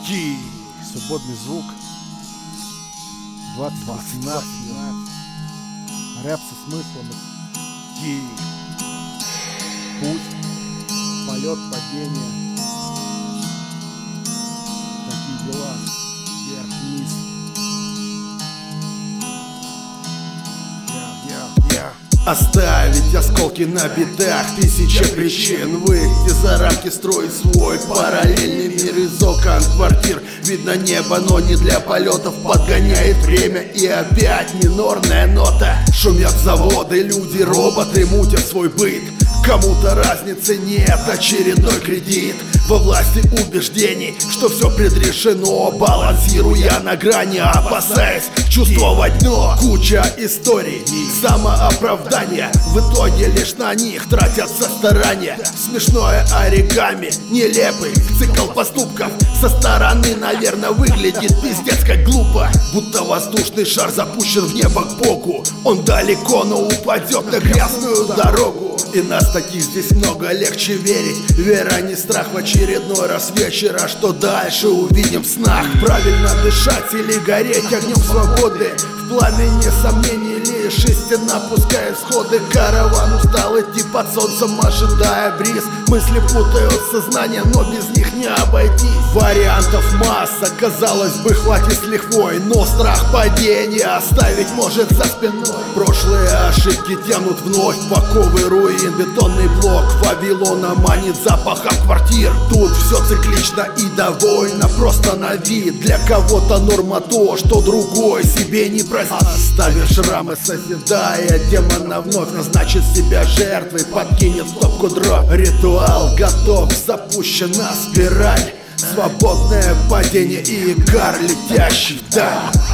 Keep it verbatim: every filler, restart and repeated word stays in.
Ки. Свободный звук. двадцать восемнадцать. Рэп со смыслом. Ки. Путь. Полет, падение. Такие дела. Вверх-вниз. Оставить осколки на битах, тысяча причин выйти за рамки, строить свой параллельный мир из окон квартир. Видно небо, но не для полетов. Подгоняет время и опять минорная нота. Шумят заводы, люди, роботы мутят свой быт. Кому-то разницы нет, очередной кредит. Во власти убеждений, что все предрешено. Балансируя на грани, опасаясь чувствовать дно. Куча историй, самооправдания. В итоге лишь на них тратятся старания. Смешное оригами, нелепый цикл поступков. Со стороны, наверное, выглядит пиздец как глупо. Будто воздушный шар запущен в небо к Богу. Он далеко, но упадет на грязную дорогу. И нас таких здесь много, легче верить. Вера не страх, в очередной раз вечера. Что дальше увидим в снах? Правильно дышать или гореть огнем свободы? В пламени сомнений лишь истина пускает сходы. Караван устал идти под солнцем, ожидая бриз. Мысли путают сознание, но без них не обойтись. Вариантов масса, казалось бы, хватит с лихвой. Но страх падения оставить может за спиной. Прошлые ошибки тянут вновь паковый руин. Бетонный блок Вавилона манит запахом квартир. Тут все циклично и довольно просто на вид. Для кого-то норма то, что другой себе не простит. Оставив шрамы, созидая демона вновь назначит себя жертвой, подкинет стопку дробь. Ритуал готов, запущена спираль. Свободное падение и кар, летящий вдаль.